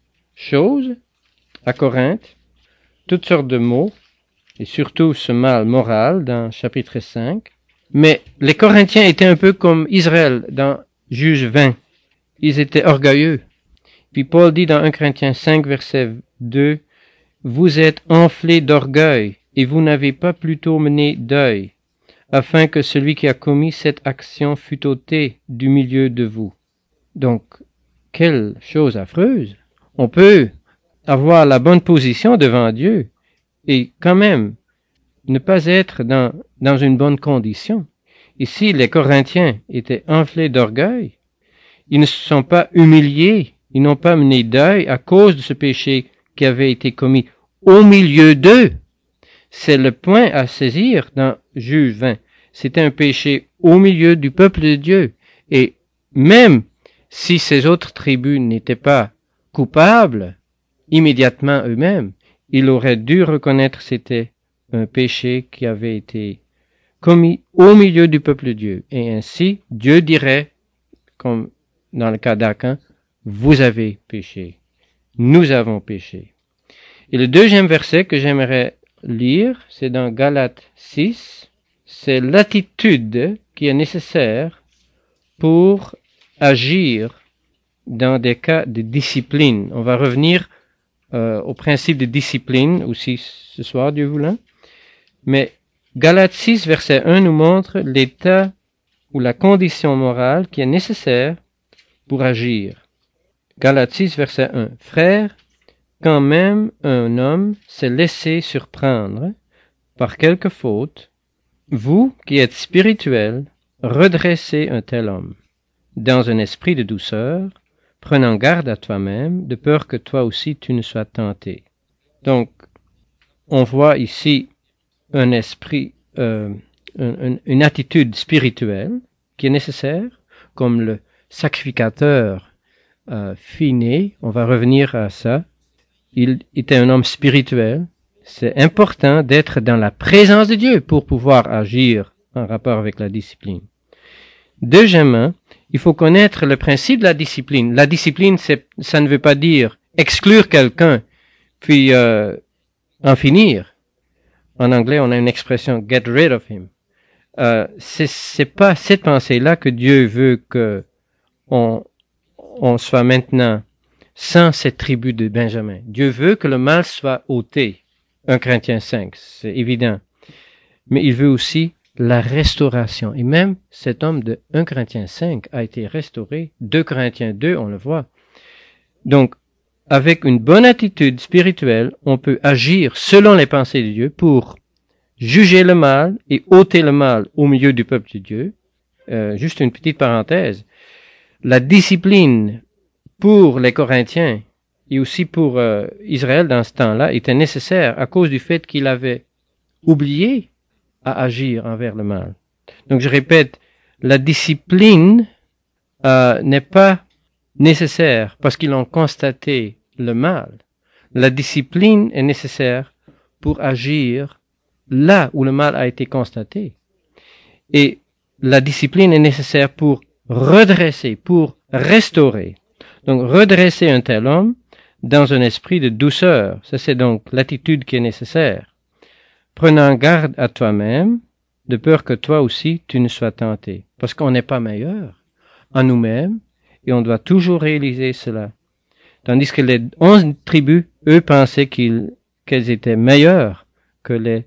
choses à Corinthe, toutes sortes de mots, et surtout ce mal moral dans chapitre 5. Mais les Corinthiens étaient un peu comme Israël dans Juge 20. Ils étaient orgueilleux. Puis Paul dit dans 1 Corinthiens 5, verset 2, « Vous êtes enflés d'orgueil, et vous n'avez pas plutôt mené deuil, afin que celui qui a commis cette action fût ôté du milieu de vous. » Donc, quelle chose affreuse! On peut avoir la bonne position devant Dieu, et quand même ne pas être dans une bonne condition. Ici, les Corinthiens étaient enflés d'orgueil. Ils ne se sont pas humiliés. Ils n'ont pas mené deuil à cause de ce péché qui avait été commis au milieu d'eux. C'est le point à saisir dans Juge 20. C'était un péché au milieu du peuple de Dieu. Et même si ces autres tribus n'étaient pas coupables immédiatement eux-mêmes, ils auraient dû reconnaître que c'était un péché qui avait été commis au milieu du peuple de Dieu. Et ainsi, Dieu dirait, comme dans le cas d'Achan, vous avez péché. Nous avons péché. Et le deuxième verset que j'aimerais lire, c'est dans Galates 6. C'est l'attitude qui est nécessaire pour agir dans des cas de discipline. On va revenir au principe de discipline aussi ce soir, Dieu voulant. Mais Galates 6, verset 1 nous montre l'état ou la condition morale qui est nécessaire pour agir. Galates 6, verset 1. Frères, quand même un homme s'est laissé surprendre par quelque faute, vous qui êtes spirituels, redressez un tel homme, dans un esprit de douceur, prenant garde à toi-même, de peur que toi aussi tu ne sois tenté. Donc, on voit ici un esprit, une attitude spirituelle qui est nécessaire, comme le sacrificateur finé, on va revenir à ça. Il était un homme spirituel. C'est important d'être dans la présence de Dieu pour pouvoir agir en rapport avec la discipline. Deuxièmement, il faut connaître le principe de la discipline. La discipline, ça ne veut pas dire exclure quelqu'un, puis en finir. En anglais, on a une expression get rid of him. C'est pas cette pensée-là que Dieu veut que on soit maintenant sans cette tribu de Benjamin. Dieu veut que le mal soit ôté. 1 Corinthiens 5, c'est évident. Mais il veut aussi la restauration. Et même cet homme de 1 Corinthiens 5 a été restauré. 2 Corinthiens 2, on le voit. Donc, avec une bonne attitude spirituelle, on peut agir selon les pensées de Dieu pour juger le mal et ôter le mal au milieu du peuple de Dieu. Juste une petite parenthèse. La discipline pour les Corinthiens et aussi pour Israël dans ce temps-là était nécessaire à cause du fait qu'il avait oublié à agir envers le mal. Donc je répète, la discipline n'est pas nécessaire parce qu'ils ont constaté le mal. La discipline est nécessaire pour agir là où le mal a été constaté. Et la discipline est nécessaire pour redresser, pour restaurer. Donc redresser un tel homme dans un esprit de douceur. Ça c'est donc l'attitude qui est nécessaire. Prenant garde à toi-même, de peur que toi aussi tu ne sois tenté. Parce qu'on n'est pas meilleur en nous-mêmes et on doit toujours réaliser cela. Tandis que les 11 tribus, eux, pensaient qu'elles étaient meilleures que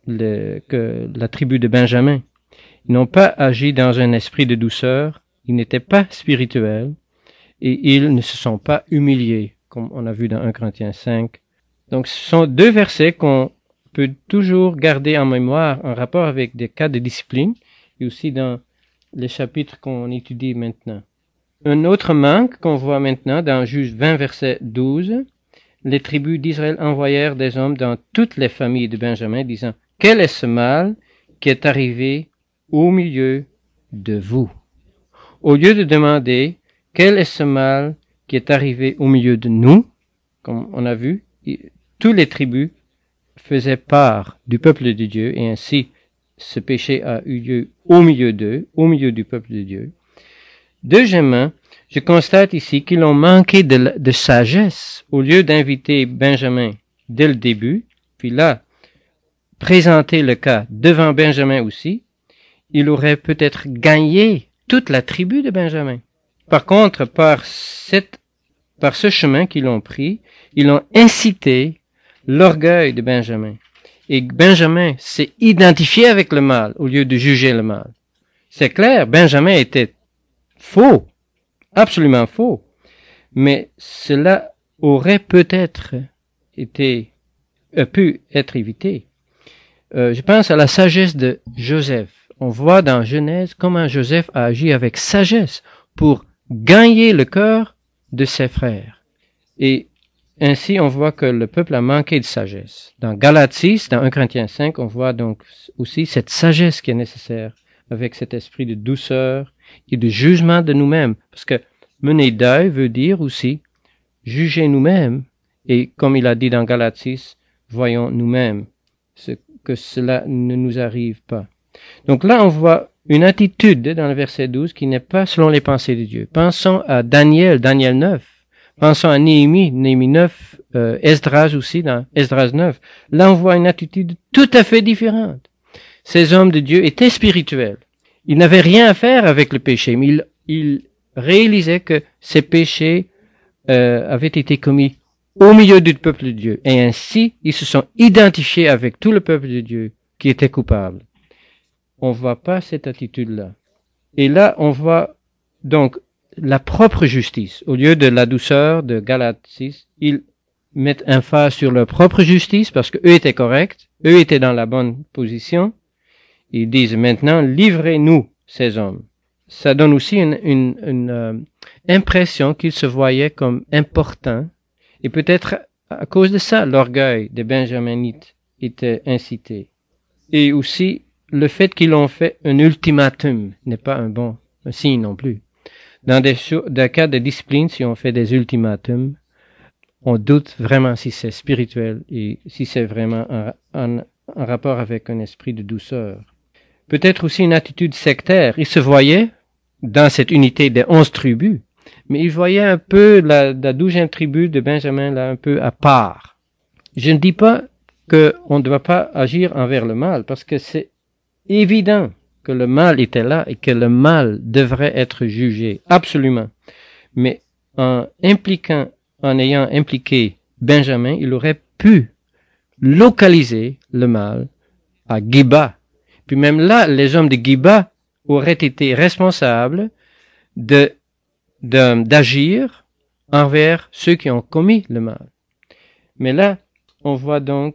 la tribu de Benjamin. Ils n'ont pas agi dans un esprit de douceur, ils n'étaient pas spirituels et ils ne se sont pas humiliés, comme on a vu dans 1 Corinthiens 5. Donc ce sont deux versets qu'on peut toujours garder en mémoire en rapport avec des cas de discipline et aussi dans les chapitres qu'on étudie maintenant. Un autre manque qu'on voit maintenant dans Juges 20 verset 12, les tribus d'Israël envoyèrent des hommes dans toutes les familles de Benjamin disant « Quel est ce mal qui est arrivé au milieu de vous ?» Au lieu de demander « Quel est ce mal qui est arrivé au milieu de nous ?» Comme on a vu, toutes les tribus faisaient part du peuple de Dieu et ainsi ce péché a eu lieu au milieu d'eux, au milieu du peuple de Dieu. Deuxièmement, je constate ici qu'ils ont manqué de sagesse. Au lieu d'inviter Benjamin dès le début, puis là, présenter le cas devant Benjamin aussi, il aurait peut-être gagné toute la tribu de Benjamin. Par contre, par ce chemin qu'ils ont pris, ils ont incité l'orgueil de Benjamin. Et Benjamin s'est identifié avec le mal au lieu de juger le mal. C'est clair, Benjamin était faux, absolument faux. Mais cela aurait peut-être pu être évité. Je pense à la sagesse de Joseph. On voit dans Genèse comment Joseph a agi avec sagesse pour gagner le cœur de ses frères. Et ainsi, on voit que le peuple a manqué de sagesse. Dans Galates 6, dans 1 Corinthiens 5, on voit donc aussi cette sagesse qui est nécessaire avec cet esprit de douceur et de jugement de nous-mêmes. Parce que mener deuil veut dire aussi juger nous-mêmes. Et comme il a dit dans Galates 6, voyons nous-mêmes que cela ne nous arrive pas. Donc là, on voit une attitude dans le verset 12 qui n'est pas selon les pensées de Dieu. Pensons à Daniel 9. Pensons à Néhémie 9, Esdras aussi, dans Esdras 9. Là, on voit une attitude tout à fait différente. Ces hommes de Dieu étaient spirituels. Ils n'avaient rien à faire avec le péché, mais ils réalisaient que ces péchés avaient été commis au milieu du peuple de Dieu. Et ainsi, ils se sont identifiés avec tout le peuple de Dieu qui était coupable. On voit pas cette attitude-là. Et là, on voit donc la propre justice. Au lieu de la douceur de Galates 6, ils mettent emphase sur leur propre justice parce que eux étaient corrects, eux étaient dans la bonne position. Ils disent maintenant, livrez-nous ces hommes. Ça donne aussi une impression qu'ils se voyaient comme importants. Et peut-être à cause de ça, l'orgueil des Benjaminites était incité. Et aussi, le fait qu'ils ont fait un ultimatum n'est pas un bon signe non plus. Dans des cas de discipline, si on fait des ultimatums, on doute vraiment si c'est spirituel et si c'est vraiment en rapport avec un esprit de douceur. Peut-être aussi une attitude sectaire. Ils se voyaient dans cette unité des 11 tribus, mais ils voyaient un peu la 12e tribu de Benjamin là un peu à part. Je ne dis pas qu'on ne doit pas agir envers le mal, parce que c'est évident que le mal était là et que le mal devrait être jugé, absolument. Mais en ayant impliqué Benjamin, il aurait pu localiser le mal à Giba. Puis même là, les hommes de Giba auraient été responsables d'agir envers ceux qui ont commis le mal. Mais là, on voit donc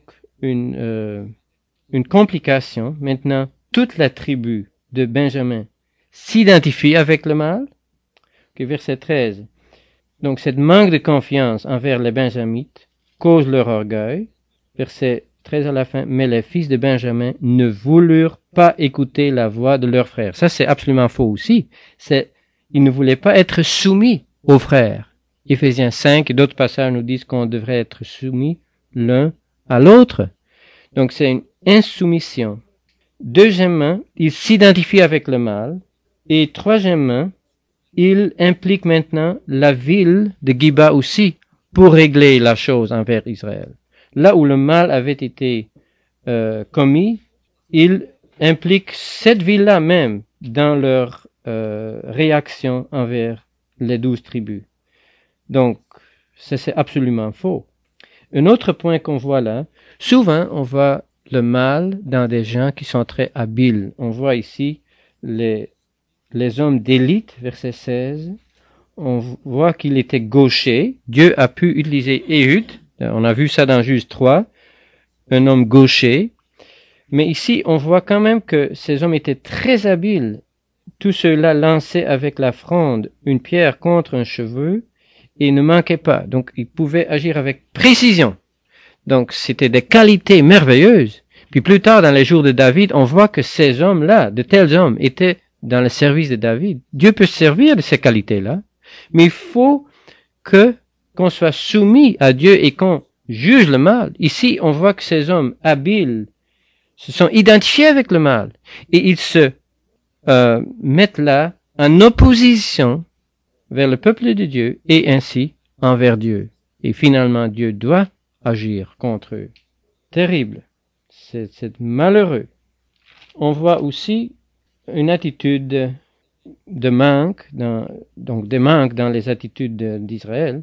une complication. Maintenant, toute la tribu de Benjamin s'identifie avec le mal. Okay, verset 13. Donc, cette manque de confiance envers les Benjamites cause leur orgueil. Verset 13 à la fin. Mais les fils de Benjamin ne voulurent pas écouter la voix de leurs frères. Ça, c'est absolument faux aussi. Ils ne voulaient pas être soumis aux frères. Éphésiens 5 et d'autres passages nous disent qu'on devrait être soumis l'un à l'autre. Donc, c'est une insoumission. Deuxièmement, ils s'identifient avec le mal. Et troisièmement, il implique maintenant la ville de Giba aussi pour régler la chose envers Israël. Là où le mal avait été commis, il implique cette ville-là même dans leur réaction envers les 12 tribus. Donc, ça c'est absolument faux. Un autre point qu'on voit là, souvent on voit le mal dans des gens qui sont très habiles. On voit ici les hommes d'élite, verset 16. On voit qu'il était gaucher. Dieu a pu utiliser Éhud. On a vu ça dans Juge 3. Un homme gaucher. Mais ici, on voit quand même que ces hommes étaient très habiles. Tous ceux-là lançaient avec la fronde une pierre contre un cheveu et ne manquaient pas. Donc, ils pouvaient agir avec précision. Donc, c'était des qualités merveilleuses. Puis plus tard, dans les jours de David, on voit que ces hommes-là, de tels hommes, étaient dans le service de David. Dieu peut se servir de ces qualités-là, mais il faut qu'on soit soumis à Dieu et qu'on juge le mal. Ici, on voit que ces hommes habiles se sont identifiés avec le mal et ils se mettent là en opposition vers le peuple de Dieu et ainsi envers Dieu. Et finalement, Dieu doit agir contre eux. Terrible. C'est malheureux. On voit aussi une attitude de manque, donc des manques dans les attitudes d'Israël.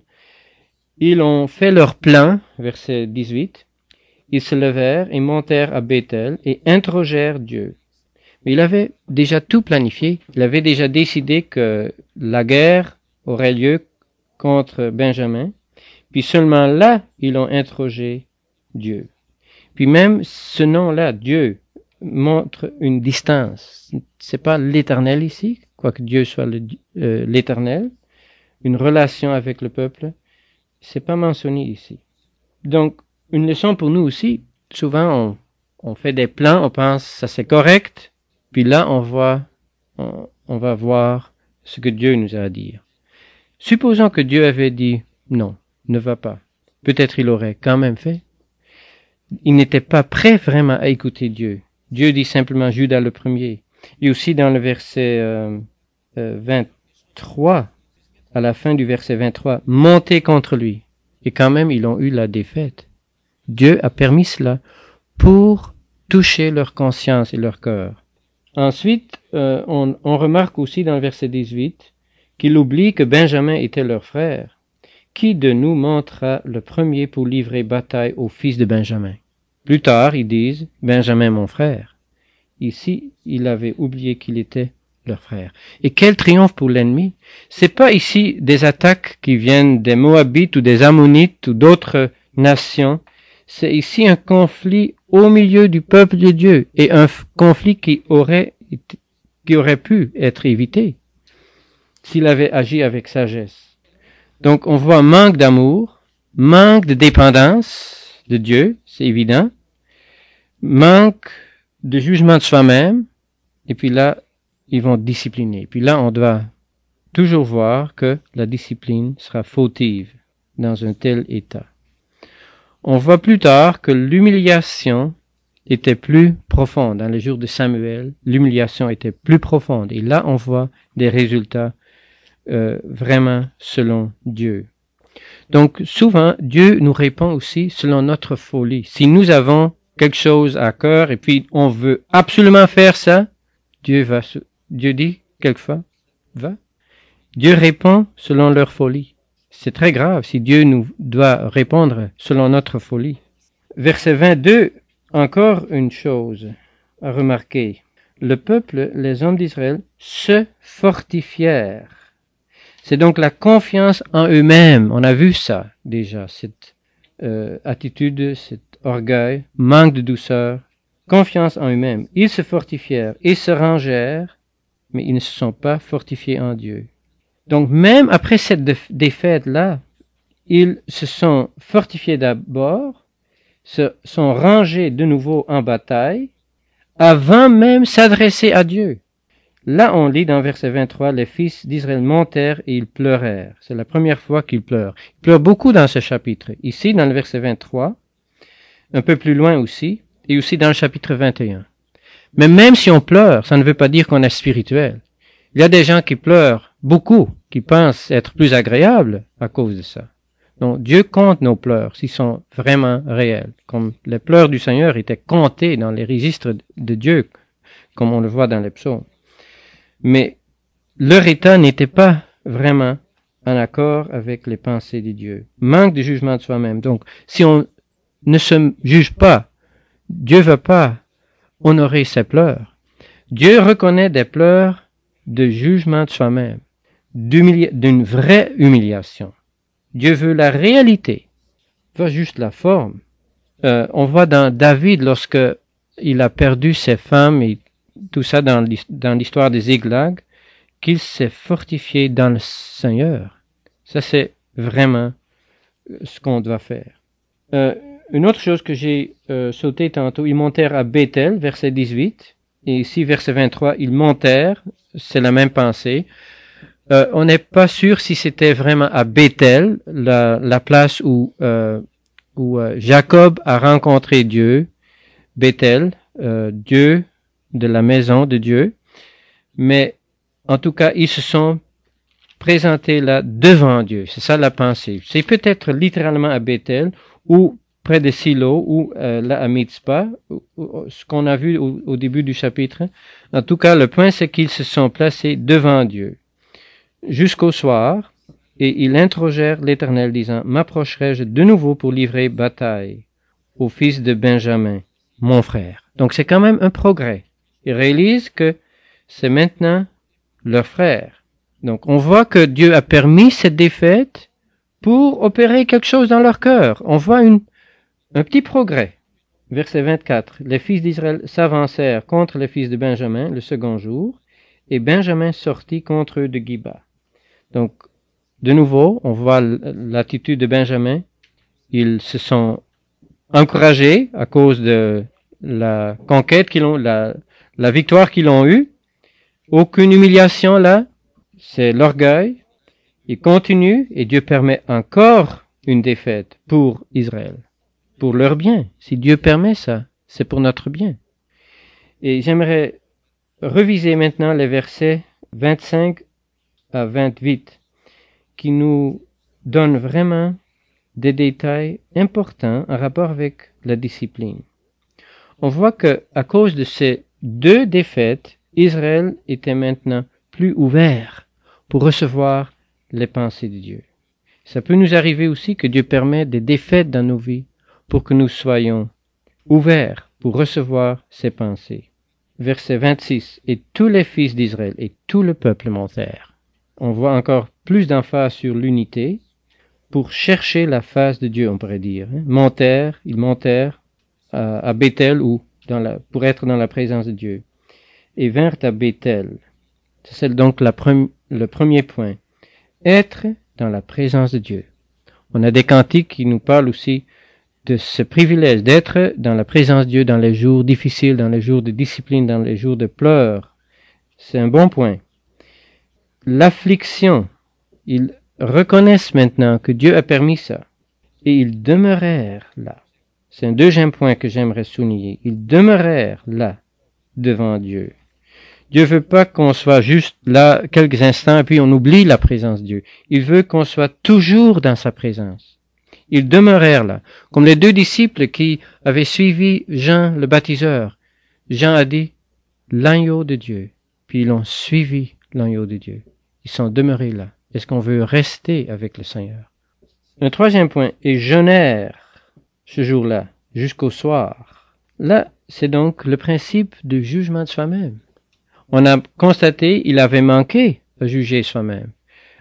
Ils ont fait leur plan, verset 18. Ils se levèrent et montèrent à Bethel et interrogèrent Dieu. Mais il avait déjà tout planifié. Il avait déjà décidé que la guerre aurait lieu contre Benjamin. Puis seulement là, ils ont interrogé Dieu. Puis même ce nom-là, Dieu, montre une distance. C'est pas l'Éternel ici, quoique Dieu soit l'Éternel. Une relation avec le peuple, c'est pas mentionné ici. Donc, une leçon pour nous aussi. Souvent, on fait des plans, on pense ça c'est correct, puis là on va voir ce que Dieu nous a à dire. Supposons que Dieu avait dit non, ne va pas. Peut-être il aurait quand même fait. Il n'était pas prêt vraiment à écouter Dieu. Dieu dit simplement Judas le premier. Et aussi dans le verset 23, à la fin du verset 23, montez contre lui. Et quand même, ils ont eu la défaite. Dieu a permis cela pour toucher leur conscience et leur cœur. Ensuite, on remarque aussi dans le verset 18 qu'il oublie que Benjamin était leur frère. Qui de nous montrera le premier pour livrer bataille aux fils de Benjamin? Plus tard, ils disent, Benjamin mon frère. Ici, il avait oublié qu'il était leur frère. Et quel triomphe pour l'ennemi! C'est pas ici des attaques qui viennent des Moabites ou des Ammonites ou d'autres nations. C'est ici un conflit au milieu du peuple de Dieu et un conflit qui aurait pu être évité s'il avait agi avec sagesse. Donc, on voit manque d'amour, manque de dépendance de Dieu, c'est évident, manque de jugement de soi-même, et puis là, ils vont discipliner. Puis là, on doit toujours voir que la discipline sera fautive dans un tel état. On voit plus tard que l'humiliation était plus profonde. Dans les jours de Samuel, l'humiliation était plus profonde. Et là, on voit des résultats vraiment selon Dieu. Donc, souvent, Dieu nous répond aussi selon notre folie. Si nous avons quelque chose à cœur et puis on veut absolument faire ça, Dieu dit quelquefois, va. Dieu répond selon leur folie. C'est très grave si Dieu nous doit répondre selon notre folie. Verset 22, encore une chose à remarquer. Le peuple, les hommes d'Israël, se fortifièrent. C'est donc la confiance en eux-mêmes. On a vu ça déjà, cette attitude, cet orgueil, manque de douceur, confiance en eux-mêmes. Ils se fortifièrent et se rangèrent, mais ils ne se sont pas fortifiés en Dieu. Donc même après cette défaite-là, ils se sont fortifiés d'abord, se sont rangés de nouveau en bataille, avant même s'adresser à Dieu. Là, on lit dans verset 23, les fils d'Israël montèrent et ils pleurèrent. C'est la première fois qu'ils pleurent. Ils pleurent beaucoup dans ce chapitre. Ici, dans le verset 23, un peu plus loin aussi, et aussi dans le chapitre 21. Mais même si on pleure, ça ne veut pas dire qu'on est spirituel. Il y a des gens qui pleurent beaucoup, qui pensent être plus agréables à cause de ça. Donc, Dieu compte nos pleurs s'ils sont vraiment réels. Comme les pleurs du Seigneur étaient comptés dans les registres de Dieu, comme on le voit dans les psaumes. Mais leur état n'était pas vraiment en accord avec les pensées de Dieu. Manque de jugement de soi-même. Donc, si on ne se juge pas, Dieu ne va pas honorer ses pleurs. Dieu reconnaît des pleurs de jugement de soi-même, d'une vraie humiliation. Dieu veut la réalité, pas juste la forme. On voit dans David, lorsque il a perdu ses femmes et tout ça dans l'histoire des Ziklag, qu'il s'est fortifié dans le Seigneur. Ça, c'est vraiment ce qu'on doit faire. Une autre chose que j'ai sauté tantôt, ils montèrent à Bethel, verset 18, et ici, verset 23, ils montèrent, c'est la même pensée. On n'est pas sûr si c'était vraiment à Bethel, la place où Jacob a rencontré Dieu, Bethel, Dieu de la maison de Dieu, mais en tout cas, ils se sont présentés là devant Dieu. C'est ça la pensée. C'est peut-être littéralement à Bethel ou près de Silo ou là à Mitzpah, ce qu'on a vu au début du chapitre. En tout cas, le point c'est qu'ils se sont placés devant Dieu jusqu'au soir et ils interrogèrent l'Éternel disant, m'approcherai-je de nouveau pour livrer bataille au fils de Benjamin, mon frère. Donc c'est quand même un progrès. Ils réalisent que c'est maintenant leur frère. Donc on voit que Dieu a permis cette défaite pour opérer quelque chose dans leur cœur. On voit un petit progrès. Verset 24. Les fils d'Israël s'avancèrent contre les fils de Benjamin le second jour, et Benjamin sortit contre eux de Giba. Donc, de nouveau, on voit l'attitude de Benjamin. Ils se sont encouragés à cause de la conquête qu'ils ont, la victoire qu'ils ont eue. Aucune humiliation là. C'est l'orgueil. Ils continuent et Dieu permet encore une défaite pour Israël. Pour leur bien. Si Dieu permet ça, c'est pour notre bien. Et j'aimerais reviser maintenant les versets 25 à 28 qui nous donnent vraiment des détails importants en rapport avec la discipline. On voit que à cause de ces deux défaites, Israël était maintenant plus ouvert pour recevoir les pensées de Dieu. Ça peut nous arriver aussi que Dieu permet des défaites dans nos vies pour que nous soyons ouverts pour recevoir ses pensées. Verset 26. Et tous les fils d'Israël et tout le peuple montèrent. On voit encore plus d'emphase sur l'unité pour chercher la face de Dieu, on pourrait dire. Ils montèrent à Bethel ou pour être dans la présence de Dieu. Et vinrent à Bethel. C'est donc le premier point. Être dans la présence de Dieu. On a des cantiques qui nous parlent aussi de ce privilège d'être dans la présence de Dieu dans les jours difficiles, dans les jours de discipline, dans les jours de pleurs. C'est un bon point. L'affliction, ils reconnaissent maintenant que Dieu a permis ça. Et ils demeurèrent là. C'est un deuxième point que j'aimerais souligner. Ils demeurèrent là, devant Dieu. Dieu veut pas qu'on soit juste là quelques instants et puis on oublie la présence de Dieu. Il veut qu'on soit toujours dans sa présence. Ils demeurèrent là, comme les deux disciples qui avaient suivi Jean le baptiseur. Jean a dit, l'agneau de Dieu. Puis ils ont suivi l'agneau de Dieu. Ils sont demeurés là. Est-ce qu'on veut rester avec le Seigneur? Un troisième point, et jeûnèrent ce jour-là, jusqu'au soir. Là, c'est donc le principe du jugement de soi-même. On a constaté, il avait manqué à juger soi-même.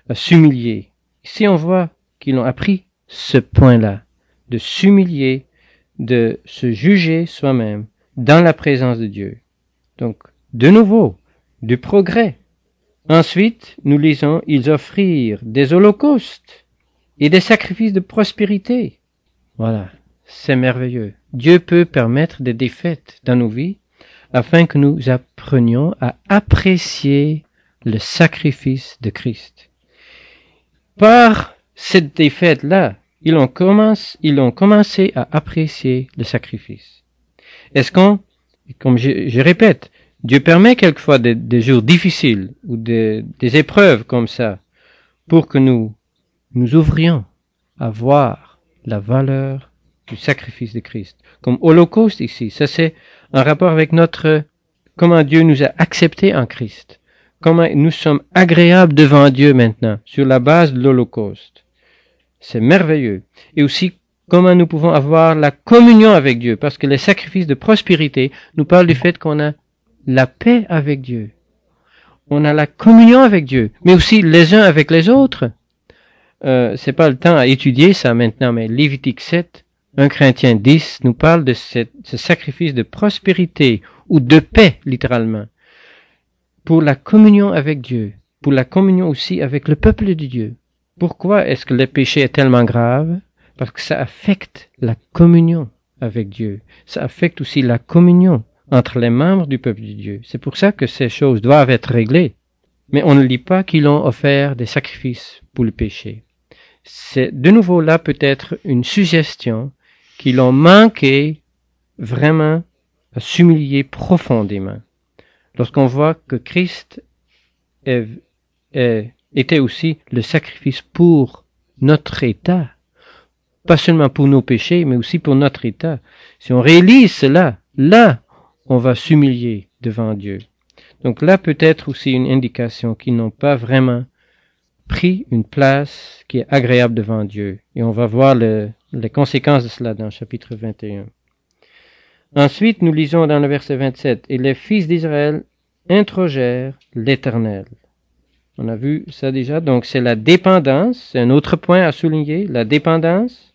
à s'humilier. Ici, on voit qu'ils ont appris ce point-là, de s'humilier, de se juger soi-même dans la présence de Dieu. Donc, de nouveau, du progrès. Ensuite, nous lisons, ils offrirent des holocaustes et des sacrifices de prospérité. Voilà, c'est merveilleux. Dieu peut permettre des défaites dans nos vies afin que nous apprenions à apprécier le sacrifice de Christ. Par cette défaite-là, ils ont commencé à apprécier le sacrifice. Est-ce qu'on, comme je répète, Dieu permet quelquefois des jours difficiles ou des épreuves comme ça pour que nous ouvrions à voir la valeur du sacrifice de Christ. Comme Holocauste ici, ça c'est un rapport avec comment Dieu nous a acceptés en Christ. Comment nous sommes agréables devant Dieu maintenant, sur la base de l'Holocauste. C'est merveilleux. Et aussi, comment nous pouvons avoir la communion avec Dieu, parce que les sacrifices de prospérité nous parlent du fait qu'on a la paix avec Dieu. On a la communion avec Dieu, mais aussi les uns avec les autres. C'est pas le temps à étudier ça maintenant, mais Lévitique 7, 1 Corinthiens 10 nous parle de ce sacrifice de prospérité, ou de paix, littéralement, pour la communion avec Dieu, pour la communion aussi avec le peuple de Dieu. Pourquoi est-ce que le péché est tellement grave? Parce que ça affecte la communion avec Dieu. Ça affecte aussi la communion entre les membres du peuple de Dieu. C'est pour ça que ces choses doivent être réglées. Mais on ne lit pas qu'ils ont offert des sacrifices pour le péché. C'est de nouveau là peut-être une suggestion qu'ils ont manqué vraiment à s'humilier profondément. Lorsqu'on voit que Christ était aussi le sacrifice pour notre état, pas seulement pour nos péchés, mais aussi pour notre état. Si on réalise cela, là, on va s'humilier devant Dieu. Donc là, peut-être aussi une indication qu'ils n'ont pas vraiment pris une place qui est agréable devant Dieu. Et on va voir les conséquences de cela dans le chapitre 21. Ensuite, nous lisons dans le verset 27, « Et les fils d'Israël interrogèrent l'Éternel. » On a vu ça déjà, donc c'est la dépendance, c'est un autre point à souligner, la dépendance.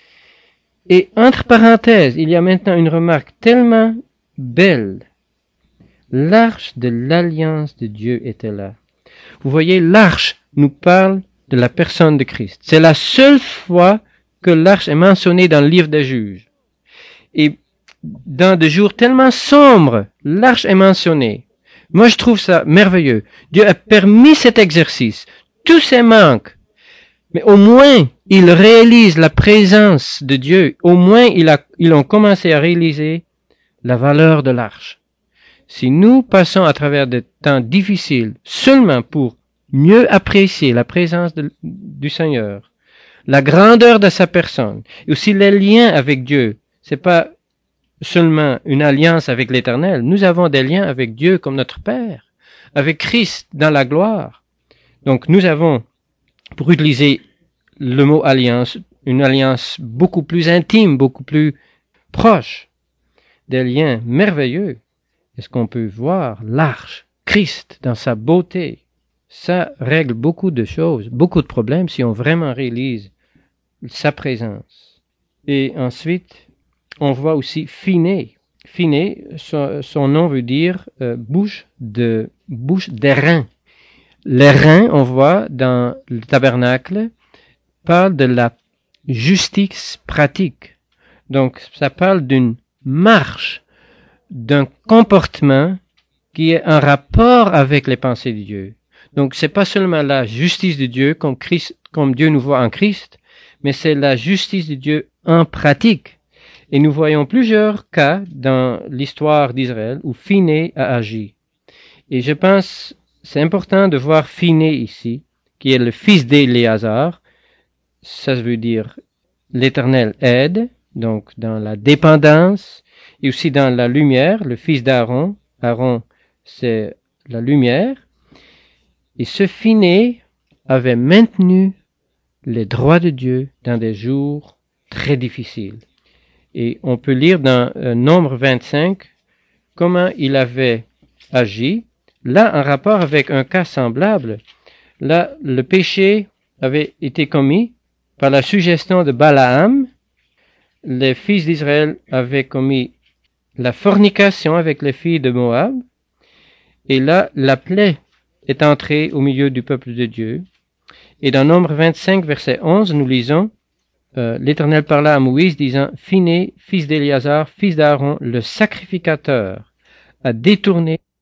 Et entre parenthèses, il y a maintenant une remarque tellement belle. L'arche de l'alliance de Dieu était là. Vous voyez, l'arche nous parle de la personne de Christ. C'est la seule fois que l'arche est mentionnée dans le livre des Juges. Et dans des jours tellement sombres, l'arche est mentionnée. Moi, je trouve ça merveilleux. Dieu a permis cet exercice. Tous ces manques. Mais au moins, ils réalisent la présence de Dieu. Au moins, ils ont commencé à réaliser la valeur de l'arche. Si nous passons à travers des temps difficiles seulement pour mieux apprécier la présence du Seigneur, la grandeur de sa personne, et aussi les liens avec Dieu, c'est pas seulement une alliance avec l'Éternel, nous avons des liens avec Dieu comme notre Père, avec Christ dans la gloire. Donc nous avons, pour utiliser le mot alliance, une alliance beaucoup plus intime, beaucoup plus proche, des liens merveilleux. Est-ce qu'on peut voir l'arche, Christ dans sa beauté? Ça règle beaucoup de choses, beaucoup de problèmes si on vraiment réalise sa présence. Et ensuite, on voit aussi Phiné. Phiné, son nom veut dire bouche des reins. Les reins, on voit dans le tabernacle, parle de la justice pratique. Donc, ça parle d'une marche, d'un comportement qui est en rapport avec les pensées de Dieu. Donc, c'est pas seulement la justice de Dieu comme Dieu nous voit en Christ, mais c'est la justice de Dieu en pratique. Et nous voyons plusieurs cas dans l'histoire d'Israël où Phiné a agi. Et je pense, c'est important de voir Phiné ici, qui est le fils d'Éléazar. Ça veut dire l'Éternel aide, donc dans la dépendance, et aussi dans la lumière, le fils d'Aaron. Aaron, c'est la lumière. Et ce Phiné avait maintenu les droits de Dieu dans des jours très difficiles. Et on peut lire dans Nombre 25 comment il avait agi, là en rapport avec un cas semblable. Là, le péché avait été commis par la suggestion de Balaam. Les fils d'Israël avaient commis la fornication avec les filles de Moab. Et là, la plaie est entrée au milieu du peuple de Dieu. Et dans Nombre 25, verset 11, nous lisons, l'Éternel parla à Moïse, disant, Phiné, fils d'Éléazar, fils d'Aaron, le sacrificateur, a détourné